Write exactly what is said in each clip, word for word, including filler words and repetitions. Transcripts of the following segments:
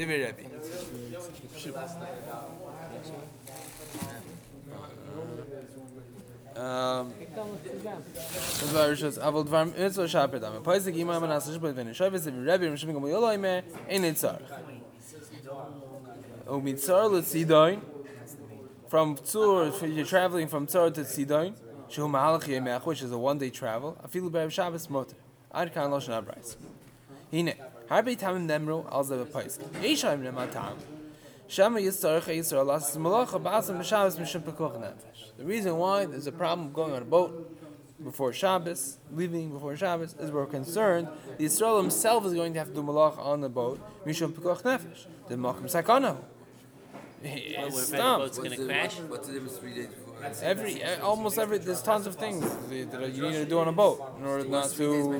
Divrei Rebbe. Um, aber dvar mitzvah shaper dam. Paisik ima man as shpet wenn shavis im Rebbe im shmigam yolay me in itzar. O mitzar let Sidon from Tzur, you're traveling from Tzur to Sidon. Shu mahalach yemech, which is a one-day travel. Afilu be'erev Shabbos moter. Ad kan loshen abrais. Hine harbe tamim nemru al ze paisik. Yeshayim nematam. Shama yisarach yisar las malacha ba'asam b'Shabbos mishum pekuch nefesh. The reason why there's a problem going on a boat before Shabbos, leaving before Shabbos, is we're concerned the Yisrael himself is going to have to do malach on the boat. Mishum pekuch nefesh. The makom sakana. It's the boat's going to crash. What's the difference three days before? Every, almost every, there's tons of things that you need to do on a boat in order not to,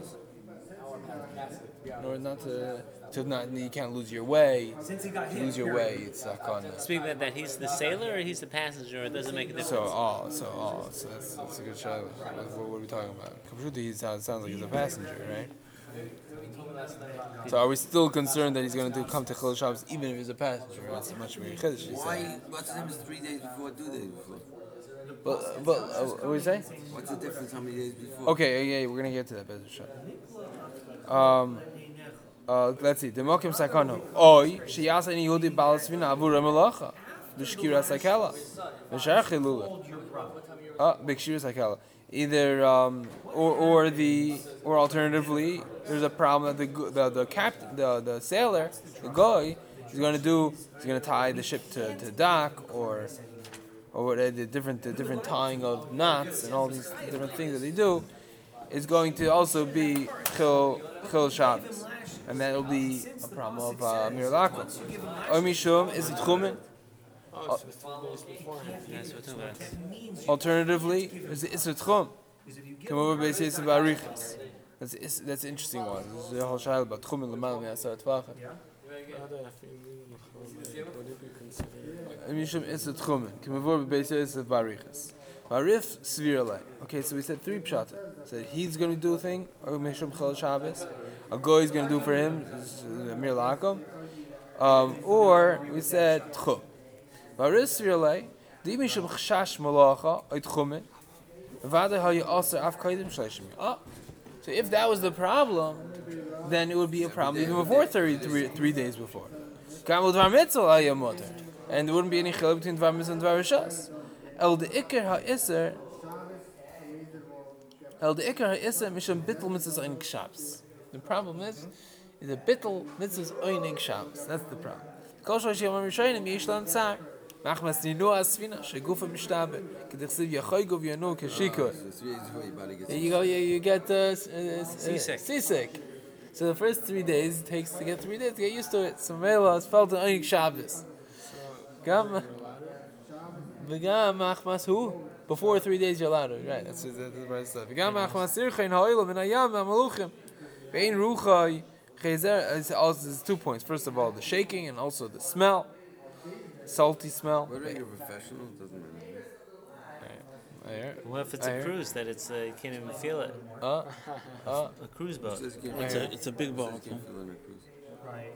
in order not to, to not, you can't lose your way. If you lose your way, it's sakana. Speaking that, that he's the sailor or he's the passenger, it doesn't make a difference. So all, so all, so that's, that's a good shot. What, what are we talking about? Kamshuti, he sounds, sounds like he's a passenger, right? So are we still concerned that he's going to do come to Chil Shabbos even if he's a passenger? That's much more chiddush. Why? What's the difference three days before, two days before? But, but uh, what do we say? What's the difference how many days before? Okay, yeah, yeah, we're going to get to that. Better shot. Um, uh, let's see. Demokim sakano. Oy, sheyasa ni yodi balasvina avu remelacha. B'shkira sakela. B'shar chilula. Ah, b'shkira sakela. Either um, or or the or alternatively, there's a problem that the the the captain, the the sailor, the guy, is going to do. He's going to tie the ship to, to dock or or what uh, the different the different tying of knots and all these different things that they do is going to also be chil chil Shabbos, and that will be a problem of uh, mir lakum. Omishum is it chumin. Oh, so it's three days beforehand. That's what we're talking about. Alternatively, is it's a tchum. Come over by says about riches. That's it's, that's an interesting one. This is a whole shayla about tchum and lemal me'asar tvachim. Mishum is a tchum. Come over by says about riches. Barif svirale. Okay, so we said three pshata. So he's going to do a thing, or mishum chol Shabbos. A guy is going to do for him, mir lakum. Um, or we said tchum. Baris Virlay, the Mishum Chash Malacha, Oit Chumen, Vada Hayu also Af Kaidim Shleshim. Ah, so if that was the problem, then it would be a problem even before thirty-three three days before. Kamul Dvar Mitzvah Ayam Motor, and there wouldn't be any chiluk between Dvar Mitzvah and Dvar Rishas. El de Iker HaIser, El de Iker HaIser Mishum Bittel Mitzvahs Oinig Shabbos. The problem is, is a Bittel Mitzvahs Oinig Shabbos. That's the problem. Kol Shosh Yom HaMishonim Yesh Lam Tzar. Machmas ninu asfina shegufa mishtabe kedichsiv yachoygu v'yanu kashiko. There you go. You, you get uh, uh, uh, seasick. Seasick. So the first three days it takes to get three days to get used to it. So Mela has felt an Oinig Shabbos. Gam v'gam machmas hu before three days you're allowed to. Right. That's that's the right stuff. V'gam machmas sirchein ha'olam v'nayam v'maluchim ve'in ruchay chezer. It's also there's two points. First of all, the shaking and also the smell. Salty smell. Whether you're a professional doesn't matter. What if it's a cruise that it's uh, you can't even feel it? Uh, uh, A cruise boat. It's a it's a big boat. Right.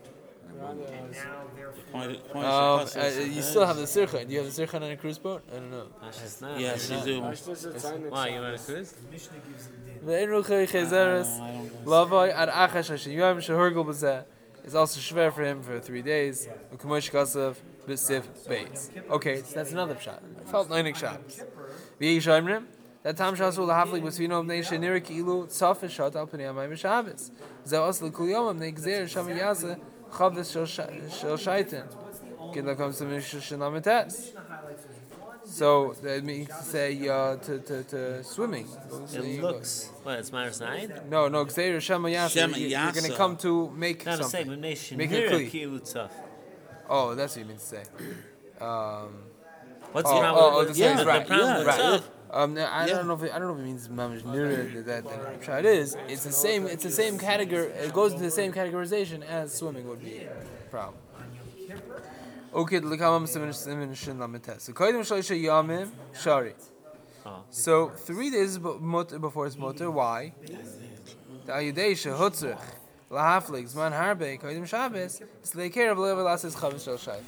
um, uh, you still have the sircha. Do you have the sircha on a cruise boat? I don't know. Yes, you do. Why, you on a cruise? Ve'en ruchay chezeres lavai ad achash hashiyam shehurgul b'zeh. It's also shver for him for three days. U'kamosh kasav b'sif beis. Okay, so that's another shot. I felt Oinig Shabbos. V'yishayimrim. That time shasul lahaflik b'svino b'nei shenir ki'ilu tzaf v'shat al p'nei amayim Shabbos. Zeh osel kul yom b'nei gzer sham yaseh chavis shel shaitin. Kid lakam s'mim shel So that means to say uh, to, to, to swimming. It looks. What, it's minus nine? No, no, Gzeir Shema Yasa. Shema You're going to Yasa. come to make Not something. a nation. Make it Make clean. it Oh, that's what you mean to say. Um, What's oh, the oh, problem oh, with the yeah, same, the, right, the problem yeah, with right. Tzav? Um, no, I Yeah. don't know if it, I don't know if it means mamish nira that that that it is. It's the same. It's the same category. It goes into the same categorization as swimming would be a problem. Okay, the kamam semin shin lamites. So koydim shloisha yamim shari. So three days before it's motor. Why? The ayudei shehutzrich lahaflik zman harbe kodim Shabbos, it's leker of level lasis chavis shel shayv.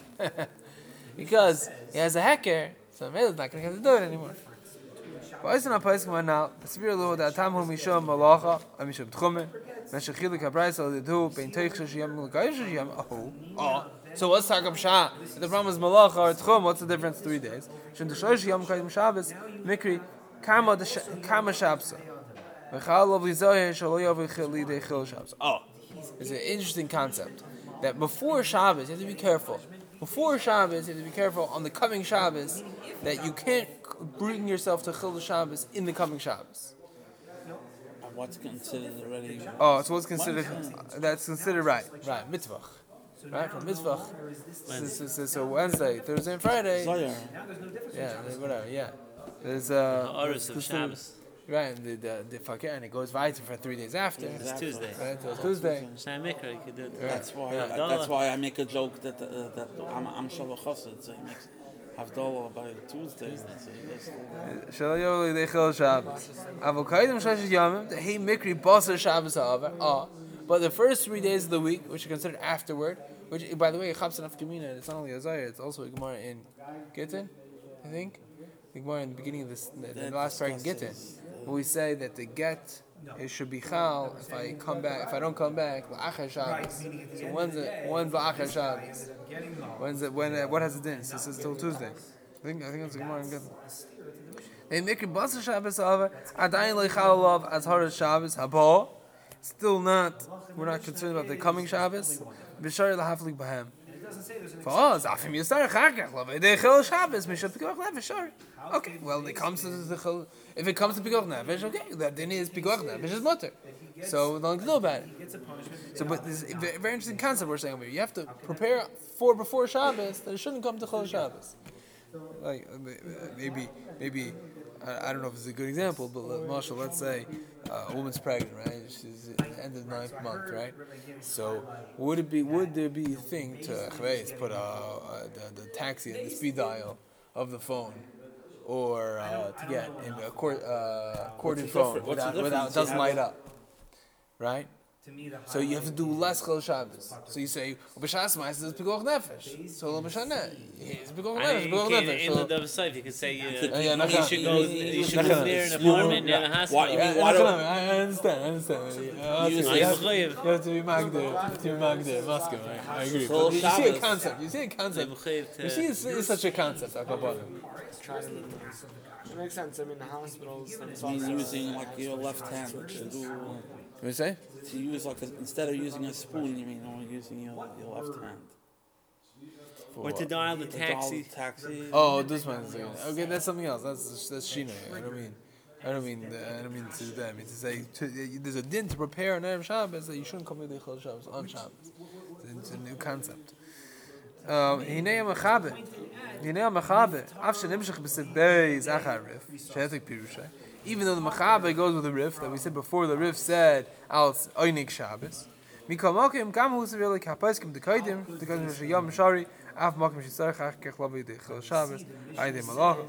Because he has a hecker, so maybe he's not going to have to do it anymore. But it's not possible now. The spirit of the Atam who Misham Malacha, and Misham Tchumen, Meshachilik Habrais, all the two, Ben Teich Shiyam, Mulgaish Shiyam. Oh, oh. So what's Takam Shah? The problem is Malacha or Tchum. What's the difference? Three days. Shem Deshosh Yom Kaidim Shabbos, Mikri, Kama Kama Shabsa. V'chal of Lizoyer Shaloyav V'chil Lidei Chil Shabbos. Oh, it's an interesting concept that before Shabbos you have to be careful. Before Shabbos, you have to be careful on the coming Shabbos that you can't bring yourself to Chil Shabbos in the coming Shabbos. What's considered already? Oh, so what's considered? That's considered right, right, mitzvah, right from mitzvah. So, so, so, so Wednesday, Thursday, and Friday. Zoyer. Yeah, whatever. Yeah, there's uh. Oris of Shabbos. Right, and the the, the fakir, and it goes weiter for three days after. It's Tuesday. Right, so Tuesday. Shnei Mikra, you could do it. That's why. Yeah. I, that's why I make a joke that uh, that I'm I'm Shalom Chassid, so he makes Havdalah by Tuesday. So he does- Shaloyoli dechel Shabbos. Avokaidim shlosh yamim. The hey mikri baser Shabbos ha'avar. Ah, but the first three days of the week, which are considered afterward, which by the way, Chavsan of Kamina, it's not only a Zayir, it's also a Gemara in Gittin, I think. The Gemara in the beginning of this, the, the last part in Gittin, where we say that the get it should be chal if I come back. If I don't come back, la'achar Shabbos. So when's it? When's la'achar Shabbos? When's it? When? Uh, what has it been? So it says till Tuesday. I think. I think it's a Gemara in Gittin. They make it basa Shabbos over. Adayin leichal love as hard as Shabbos haba. Still not. We're not concerned about the coming Shabbos. B'shari lahaflik b'hem. For us, afim yisar chakach love they chil Shabbos mishal pikuach nefesh. Sure. Okay. Well, it comes to the chil. If it comes to pikuach nefesh, okay, that then is pikuach nefesh is mutter. So don't know about it. So, but this is a very very interesting concept we're saying over here. You have to prepare for before Shabbos that it shouldn't come to chil Shabbos. Like maybe maybe. I, I don't know if it's a good example, but let, Marshall, let's say uh, a woman's pregnant, right? She's at the end of the ninth month, right? So would it be would there be a thing to chveis, put uh, uh, the, the taxi in the speed dial of the phone, or uh, to get in a cord, uh, corded phone difference? What's the without, without difference? it doesn't You light have up, right? So you have to do less chol Shabbos. So you say, "B'shas ma'aser is pikuach nefesh." So lo b'shaneh, it's pikuach nefesh, pikuach nefesh. In So- the Dov you could say uh, Yeah, yeah, you nachan. should go. You should Nachan. live near an apartment near a hospital. Why- Yeah, Why no, do- no, I I understand, I understand. Uh, You you, say- have, you have to be magdir, you have to be magdir, Moscow, I, I agree. So But you see a Shabbos- concept, you see a concept, you see it's, it's such a concept, Akabanim. It makes sense. I mean, the hospitals I themselves. mean, using like your left hand to do What you say? to use like a, instead of using a spoon, you mean only using your, your left hand. Or to dial the To dial taxi. the taxi. Oh, this one's okay. That's something else. That's that's Shina. I don't mean, I don't mean, I don't mean to do that. I mean to say to, there's a din to prepare on Erev Shabbos that you shouldn't come to the Chol Shabbos on Shabbos. It's a new concept. Hinei Mechaber, Hinei Mechaber. Af shenimshach b'sit beis achar rif shehetik pirushay. Even though the Mechaber goes with the rif that we said before, the rif said al Oynik Shabbos. Mikol Mokim Gam Hu Sevili Kapeskim Dekaidim Dekaidim Sheyam Shari Af Mokim Shisar Chach Kech Lavi Dechel Shabbos Aydei Malach.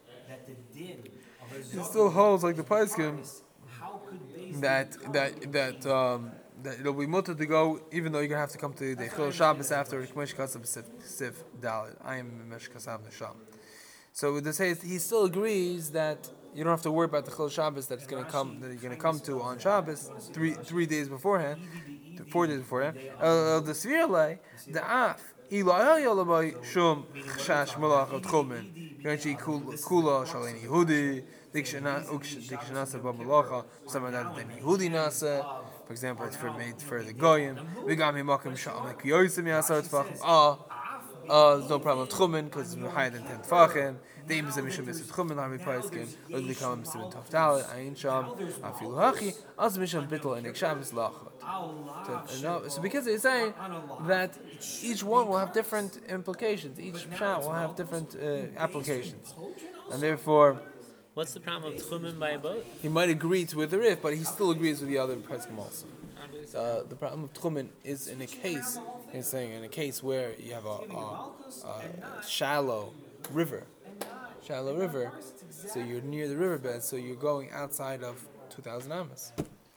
It still holds like the Peskim that that that um that it'll be mutter to go even though you're gonna have to come to the Chil Shabbos after Kmesh Kasav Sif Dalit. I am Mesh Kasav Nesham. So this says he still agrees that you don't have to worry about the Chil Shabbos that it's gonna come that you're gonna come to on Shabbos three three days beforehand, four days beforehand. Uh, the Svirle the Af Eli Yolabai Shum Shash Malach of Tchumen Yanchi Kula Shaleni Yehudi Dikshana Dikshanasa Babalacha some of that than Yehudi Nasa. For example, it's for made for the Goyim. We got me Makim Shalom Yosim Yasar Tfachim. Ah, ah, there's no problem with Tchumen because it's higher than ten Tfachim. The aim is that we should miss Tchumen Harvey Paiskin. Or we come to seven Tov Dalet. Ayin Sham Afilu Hachi. Also Misham Bittel and Shabbos Lachot. So because they're saying that each one will have different implications. Each Pshat will have different uh, applications, and therefore. What's the problem of Tchumen by a boat? He might agree to with the Rif, but he still agrees with the other Pesachim also. Uh, the problem of Tchumen is in a case, he's saying in a case where you have a, a, a shallow river, shallow river, so you're near the riverbed, so you're going outside of two thousand amas.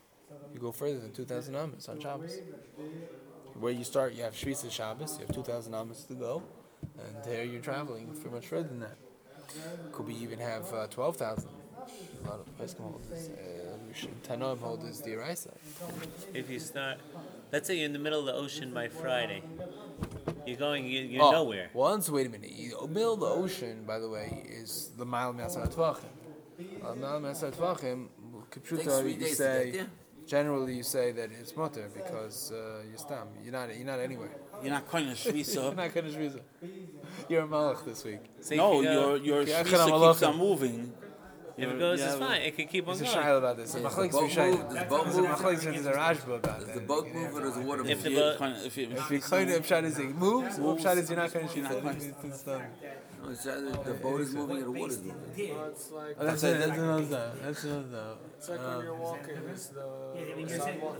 You go further than two thousand amas on Shabbos. Where you start, you have Shvisa Shabbos, you have two thousand amas to go, and there you're traveling for much further than that. Could be even have uh, twelve thousand. A lot of Pesachim holders. Uh, Tanoim holders the Eraisa. If you start, let's say you're in the middle of the ocean by Friday, you're going, you- you're Oh, nowhere. Once, wait a minute. You- Middle of the ocean, by the way, is the mile Masar Tvachim. Uh, mile Masar Tvachim, Takes Kipshuta, three you days to say, get there. generally you say that it's mutter because uh, you're stam. You're not, you're not anywhere. You're not kind of You're shvisa. not going to shviza. You're a malach this week. So No, if you go- your your Yeah, shvisa Malachim. keeps on moving. If it You're- goes, you it's have a- fine. It can keep on There's a going. shaila about this. Yeah, There's the a boat machlekes move, does the boat There's a move? machlekes there's a rashba about Does that. the boat move or does the water If move? the You're boat- kind of- if you- If you kind of pshat is it moves, or pshat is you're not going to shoot You're not it. going It's done. No, it's either the boat is moving or the water is moving. No, it's like Oh, that's it. That's another though. That's another though. it's like when you're walking. It's the sidewalk.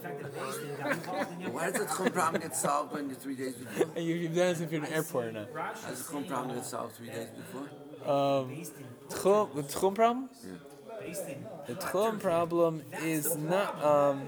But why does the Tchum problem get solved when you're three days before? And you, you've done as if you're in an airport now. How does the Tchum problem get solved three days before? Um, tchum, the tchum problem? Yeah. The tchum problem is not um.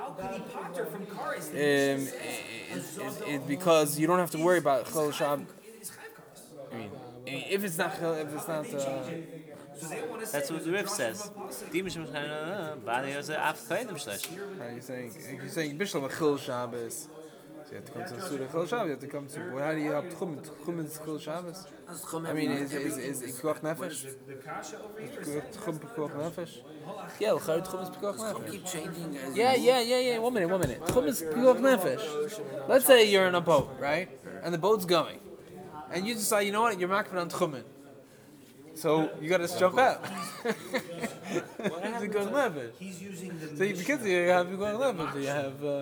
Um, it, it, it, because you don't have to worry about chol shab. I mean, if it's not chol- if it's not. Uh, That's what the Rif says. Die Mishum Shchayna, Bani Yose, Af Kaidim Shlesh. are you saying? If you're saying bishlam a chol Shabbos, so you have to come to the Surah Chol Shabbos. You have to come to. Well, how do you have tchum? Tchum is chol Shabbos. That's Tchum I mean, every- is is is pikuach nefesh? Tchum pikuach nefesh? Yeah, l'chayr tchum is pikuach Tchum nefesh. keep changing as Yeah, you yeah, yeah, yeah. One minute, one minute. Tchum is pikuach nefesh. Let's say you're in a boat, right? And the boat's going, and you decide, you know what? You're makbid on tchumen. So you gotta jump out. It's pikuach nefesh. He's using the So you, because you have pikuach nefesh, so you have. Uh,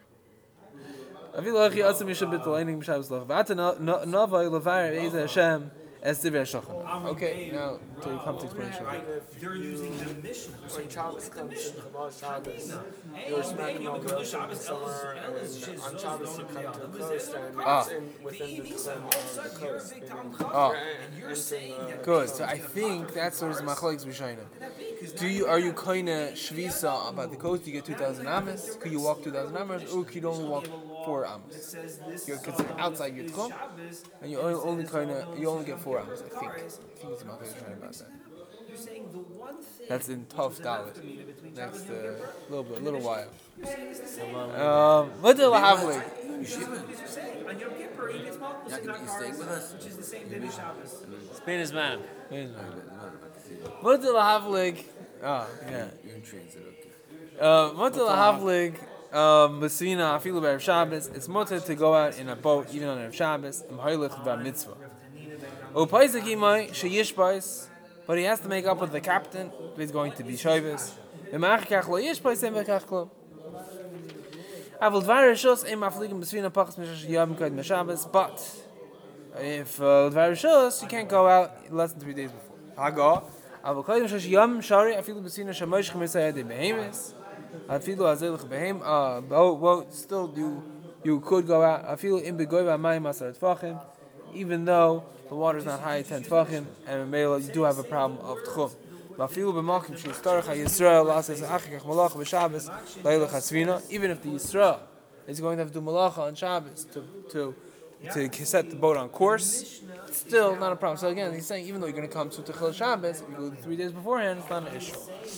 Avi lochi asim yishem b'tolaining b'shabbos loch. V'ata novay levar eiz Hashem es divrei shochan. Okay, now to come to explanation. they're using the mission. When Shabbos comes in Chabad Shabbos, you're smacking on the somewhere, and on Shabbos you come to the coast, and Ah. it's in, within the tchum of the coast. meaning Oh. you're entering the Good. So I think that's where the machlokes b'shayna. Do you are you kinda shvisa about the coast? You get two thousand amas. Could you walk two thousand amas, or could you only walk four amas? You're considered outside your tchum, and you only, only kinda you only get four amas. I think. I think it's the machlokes b'shayna about that. You're saying the one thing That's in tough dalit. Next uh, little bit, little while. Um, Um, what the lahavlik? on Yom Kippur he gets multiple Yeah, you staying with us? which is the same day as Shabbos. Spain is man. What the lahavlik? Ah, yeah. You're in transit, okay. Uh, Mutter lahavlig, um, Basina, Afilu Erev Shabbos. It's mutter to go out in a boat even on Erev Shabbos. Im Heilig Bar Mitzvah. O Paisek Imai Sheyish Bais, but he has to make up with the captain. If he's going to be Shabbos. Im Achikach Lo Yish Bais Im Achikach Lo. Avol Dvar Rishos Im Afligim Basina Pachas Mishash Yom Kaid Shabbos. But if uh, Dvar Rishos, you can't go out less than three days before. Haga. אבל קודם שיש ים שרי אפילו בסינה שמש חמש הידי בהמס אפילו הזלך בהם uh well still you you could go out אפילו אם בגוי והמים עשרה טפחים even though the water is not high ten טפחים and you do have a problem of תחום ואפילו במקום שיסתרך הישראל לעשות אחר כך מלאכה בשבס לילך הספינה even if the Yisrael is going to have to do malacha on Shabbos to to to set the boat on course, it's still not a problem. So again, he's saying even though you're going to come to Techel Shabbos, if you go three days beforehand, it's not an issue.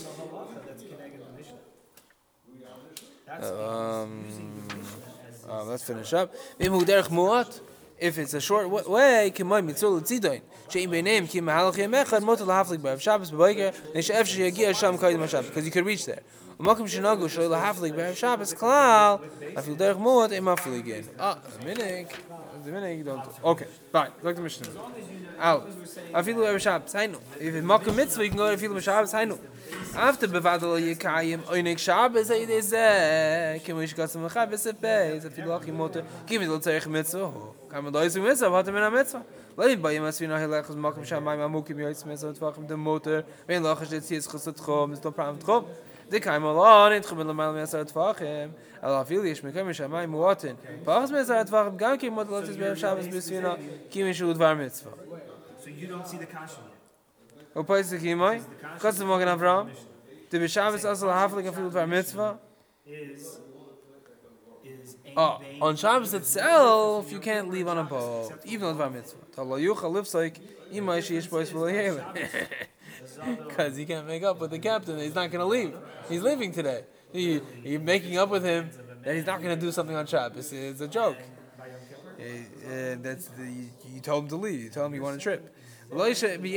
Um, uh, let's finish up. If it's a short wa- way, k'may mitzvah l'tzidayin. She'im b'neim ki mahalach yom echad motel lahaflik b'av Shabbos b'boiker ne'she'ef she'yagia sham kaidem Shabbos because you could reach there. U'makom shenagu sh'lo lahaflik b'av Shabbos klal afil derech muat im afligin. Ah, minik, minik you don't. Okay, fine. Look at the Mishnah. Out. Afilu b'av Shabbos. Hainu. If it's makom mitzvah, you can go to afilu b'av Shabbos. Hainu. After bevadal yikayim oinik Shabbos ayidezeh k'mish gatzim l'chabes epez afilu achim motel kimi lo tzarich mitzvah. Kann man da ist Mitzvah, warte mir am Mitzvah. Leib bei ihm, als wir nachher lechus machen, schauen wir mal, mukim yoitz Mitzvah, und wachen dem Motor, wenn lachas jetzt hier ist chusset chum, ist doch praam chum. Die kann man la, nicht chum, le mal Mitzvah, und wachen. Aber viel ist, mir kann schauen, muaten. Wachas Mitzvah, und wachen, gar kein Motor, lass es bei Shabbos, bis wir noch, kimi shul dvar Mitzvah. So you don't see the kasha yet. Und Pesach kimai, kannst du morgen Avraham, die bei Shabbos, also la haflik, afil dvar Mitzvah, is is a Oh, beis on Shabbos itself, you can't leave on a boat, even on Dvar Mitzvah. Talo Yucha lives like Imai Sheish Bois because he can't make up with the captain. He's not going to leave. He's leaving today. He, you're making up with him that he's not going to do something on Shabbos. It's a joke. Uh, uh, that's the, you, you told him to leave. You told him you want a trip. Some say that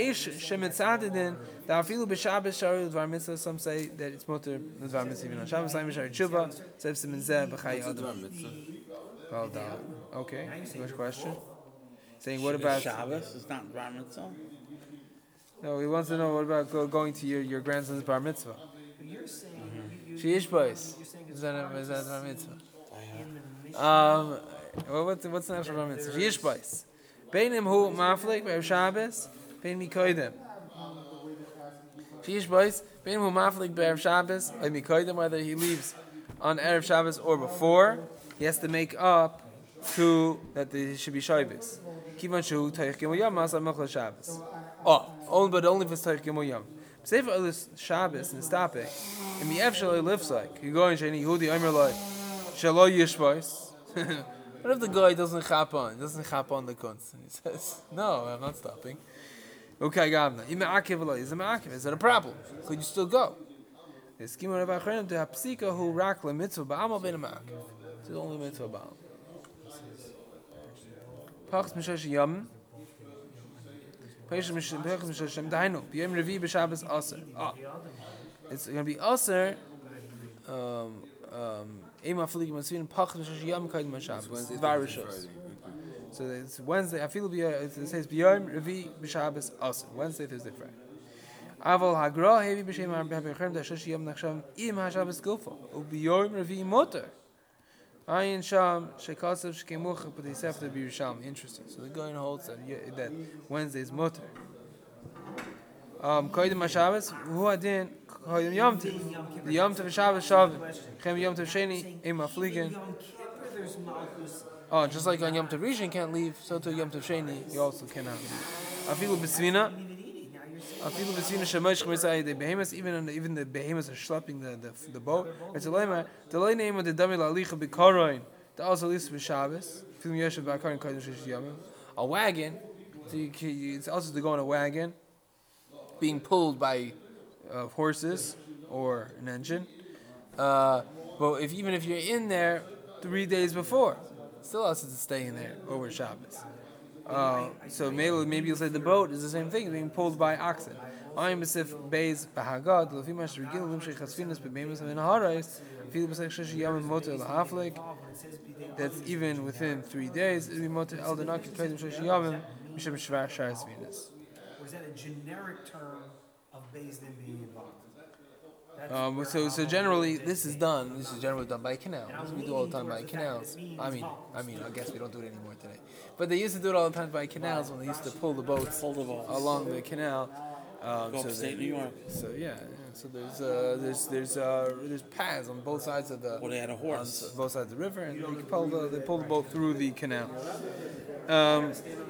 it's mutter Dvar Mitzvah even on Shabbos. Well done. Okay. Next question. Saying what about Shabbos? It's not Bar Mitzvah. No, he wants to know what about go, going to your, your grandson's bar mitzvah. You're saying She is boys. Is that a, is that a bar mitzvah? Um, well, what's what's the next bar mitzvah? She is boys. Beinim hu maflik by Shabbos. Bein mikoydem. She is boys. Beinim hu maflik by Shabbos. By mikoydem, whether he leaves on erev Shabbos or before, he has to make up to that there should be Shabbos. Kivan shu taich gimel yom asal mechla Shabbos. Oh, only but only for taich gimel yom. Sefer others Shabbos and stopping. And the Efshaloi lives like you go in Shani Yehudi Omer like Shaloi Yishvos. What if the guy doesn't chap on, doesn't chap on the kunst, and he says, "No, I'm not stopping." Okay, Gavna. Is Is that a problem? Could you still go? The scheme of Achronim to have psika who rak le mitzvah ba'amal ben ma'akev. It's the only mitzvah ba'am. Pachs mishash yom. Pachs mishash yom. Dainu. B'yom revi b'Shabbos aser. Ah, it's going to be aser. Um, um, Ema filig masvin pachs mishash yom kaid m'Shabbos. Varishos. So it's Wednesday. I feel it says b'yom revi b'Shabbos aser. Wednesday, Thursday, Friday. Aval hagra hevi b'shem ha'bechem dashash yom nachsham im ha'Shabbos gilfo. U'b'yom revi motor. Ayin Sham Shekasav Shkemuch, but they have to be Risham. Interesting. So the guy holds that that Wednesday is mutter. Um, Koydim HaShabbos Hu Adin Koydim Yom Tov. The Yom Tov Shabbos Shavim. Chem Yom Tov Sheni Im Afligen. Oh, just like on Yom Tov Rishon you can't leave, so to Yom Tov Sheni you also cannot leave. Afilu B'Svina. Afilu B'Svina Shemosh Chmisai. The behemoths, even even the behemoths are schlepping the the, the boat. It's a lema. The lay name of the Damil Alicha B'Karoin. The also lists B'Shabbos. Film Yeshav B'Karoin Kodesh Shish Yomim. A wagon. So you, you, it's also to go on a wagon, being pulled by uh, horses or an engine. Uh, but if even if you're in there three days before, still also to stay in there over Shabbos. Uh, so maybe maybe you'll say the boat is the same thing, being pulled by oxen. I'm besif beis bahagad lefimash regil lim shechasfinas bebemis and harais feel besef sheshi yam motel lahaflik. That's even within three days. It'll be motel eldenak kaidim sheshi yamim mishem shvar sharsfinas. Or is that a generic term of beis din being involved? Um, so, so generally, this is done. This is generally done by canal. This we do all the time by canals. I mean, I mean, I guess we don't do it anymore today. But they used to do it all the time by canals when they used to pull the boats Pull the boats. along the canal. Um, Go so upstate they- New York. So yeah, yeah. So there's uh, there's there's uh, there's paths on both sides of the Well, they had a horse. on both sides of the river, and they pull the they pull the boat through the canal. Um,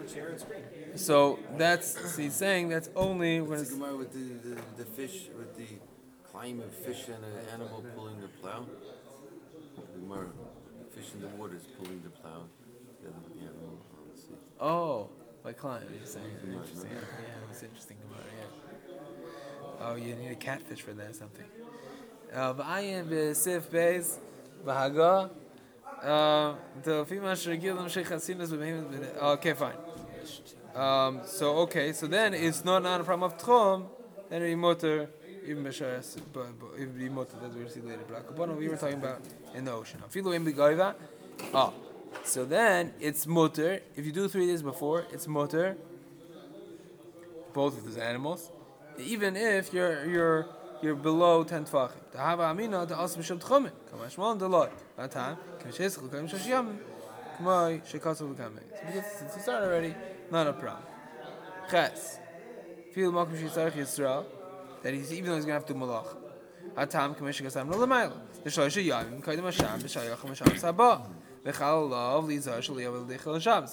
so that's so he's saying that's only when It's it's a Gemara with the, the, the fish, with the climb of fish and an animal pulling the plow. The Gemara, fish in the water is pulling the plow. The other with the animal on the sea. oh by client. He's saying interesting. Yeah, yeah, it's interesting about it. Yeah. Oh, you need a catfish for that or something. Uh, V'ayin b'sif beis v'haga. Uh, the female shregilim shechasinas b'behemoth b'nei. Okay, fine. Um, so okay, so then it's not not a problem of tchum. Then it'd be mutter even b'shas, but it would be mutter. That's what we'll see later. But we were talking about in the ocean. Afilu im b'goiva. Oh, so then it's mutter. If you do three days before, it's mutter. Both of those animals. Even if you're you're you're below ten tefachim. The hava amina the also b'shem tchumen. Kamash mon the lot. Atam k'mishes chukayim shashiyam. K'may shekatzu v'kamei. So since you start already, not a problem. Ches. Feel makom sheitzarich Yisrael that he's even though he's gonna have to do malach. Atam k'mish shekasam no l'mayla. The shloisha yamim kaidem Hashem b'shayach Hashem sabah. V'chal lov lizar shaliyav l'deichel Shabbos.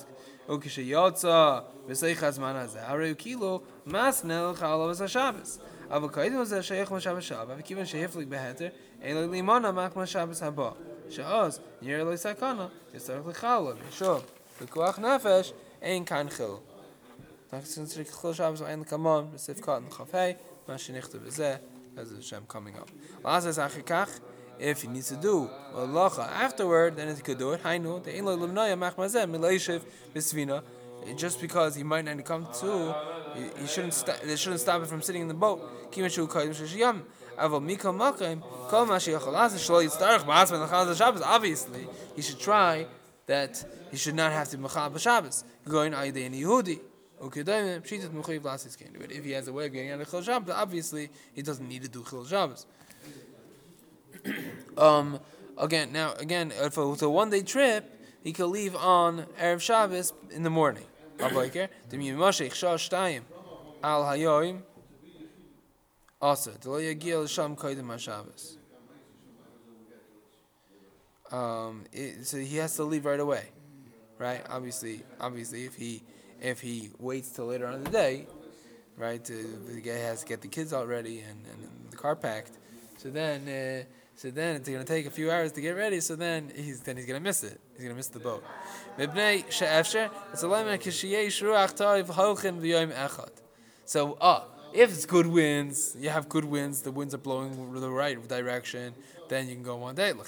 וכשיוצא בסייך הזמן הזה, הרי הוא כאילו מסנה לחלום השבס. אבל קודם זה שייך לשבס שבת, וכיוון שהפליג בהתר, אין לו להימנע מהכמה שבס הבא. שאז נראה לו סכנה, יצטרך לחלום. שוב, בכוח נפש, אין כאן חיל. אנחנו צריכים לחלום שבס, אין לכמון, בסף קוטן חפה, מה שנכתב בזה, as a Shem coming up. Last is אחר כך, if he needs to do halacha afterward, then he could do it. Hainu, the ein lo limnaya machmazeh mileishiv b'svina. Just because he might not come to, he, he shouldn't. St- they shouldn't stop it from sitting in the boat. Kimashu kaidim sheshiyam. Aval mikol makim kol mashiach alas shlo yitzarich ba'asman l'chal Shabbos. Obviously, he should try that he should not have to machal b'Shabbos. Going ayidei and Yehudi. Okay, but if he has a way of getting out of Chil Shabbos, obviously he doesn't need to do Chil Shabbos. um, again, now again, if it's a one-day trip, he can leave on Erev Shabbos in the morning. Al hayoim asa d'lo yagia l'sham koydem haShabbos. Um, it- so he has to leave right away, right? Obviously, obviously, if he if he waits till later on in the day, right, uh, the guy has to get the kids all ready and, and the car packed. So then, uh, so then it's going to take a few hours to get ready. So then he's then he's going to miss it. He's going to miss the boat. So, ah, if it's good winds, you have good winds. The winds are blowing the right direction. Then you can go one day.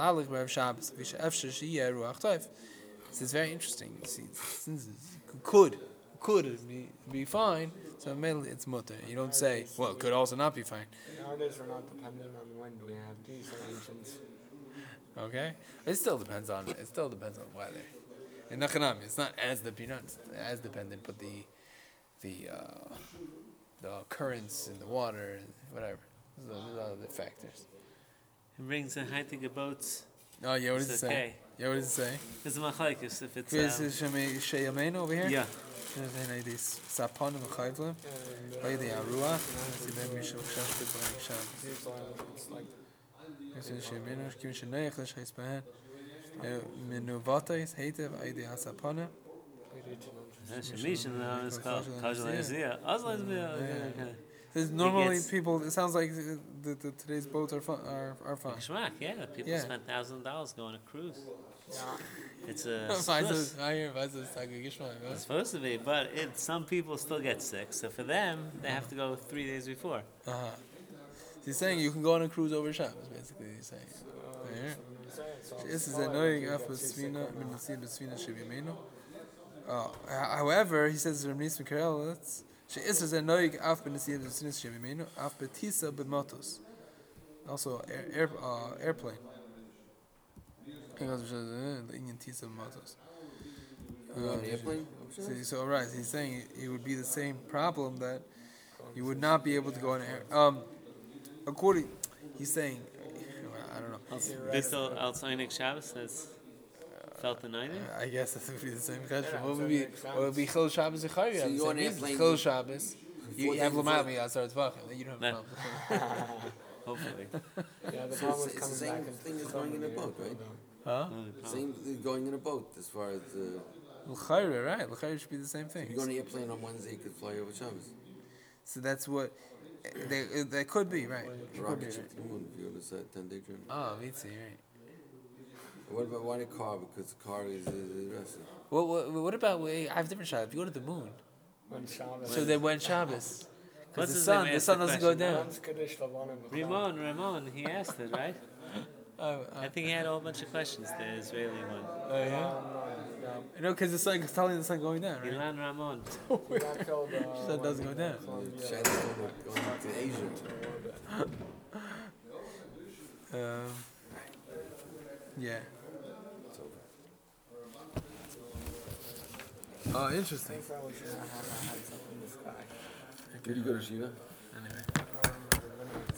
So it's very interesting. See, since it could could be, be fine, so mainly it's mutter. You don't say, well, it could also not be fine. Nowadays we're not dependent on wind. We have diesel engines. Okay, it still depends on it. Still depends on weather. In Nachanami, it's not as the not as dependent, but the the uh, the currents in the water, whatever. Those are, those are the factors. It brings in high ticket boats. Oh yeah, what does It's it say? okay. Yeah, what does it say? It's a machlekes if it's. This Um, is Sheyameno over here. yeah. Then these sapon and chayvlim. By the arua. See them mishal chashte b'nei Shabbos. Diesel engines like This is Sheyameno. Kim shenayich l'shayis b'hen. Menuvatais heitev aydi hasapona. Shemishin now is called Kajal Ezia. Aslan Ezia. There's normally gets- people. It sounds like the, the, the today's boats are fun, are are fine. Schmack, yeah. People Yeah. spend thousand dollars going on a cruise. yeah. It's a. Weiss stress. es- I hear weiss es Tage Geschmack, It's right? supposed to be, but it, some people still get sick. So for them, they have to go three days before. Uh-huh. He's saying you can go on a cruise over Shabbos, basically. He's saying. Yeah. This is a noig af besvina min nasi besvina shebimenu. Oh, however, he says Ramnis Mikhail, that's she is a noig af benasi besvina shebimenu af betisa b'motos. Also air, air uh, airplane. He goes the Indian tisa b'motos. You on an airplane? So, so right, he's saying it would be the same problem that you would not be able to go on air. Um, according, he's saying, I don't know. Bittel Alzheimer Shabbos says felt the night. I guess that would be the same question. What would be? What would be Chil Shabbos Zechariah? So you on airplane- Chil Shabbos. You Four have days Lamar before- me outside Tvachim. You don't have a No. problem. Hopefully. Yeah, the So problem it's, with it's the coming same back and thing as going in a boat, right? Huh? Same thing going in a boat as far as uh, L'chayra, right? L'chayra should be the same thing. if you go on an airplane on Wednesday, you could fly over Shabbos. So that's what. They, that could be right. It could be Rocket right. ship to the moon if you go on a ten-day journey. Oh, Mitzi, right. What about why the car? Because the car is uh, the rest. What, what, what about? I have different Shabbos. If you go to the moon, when Shabbos. so then when Shabbos, because What's the his sun, name the asked sun the doesn't go question? down. Once Kaddish Lavanim B'chol. Ramon, Ramon, he asked it, right? Oh, I think he had a whole bunch of questions, the Israeli one. oh yeah. You know, because the sun is telling the sun going down, right? Ilan Ramon. He got killed. Uh, Sun doesn't go down. Shadow's going, going to Asia. Um, yeah. Oh, interesting. I think that we should not have our heads up in the sky. Did you go to Shiva? Anyway.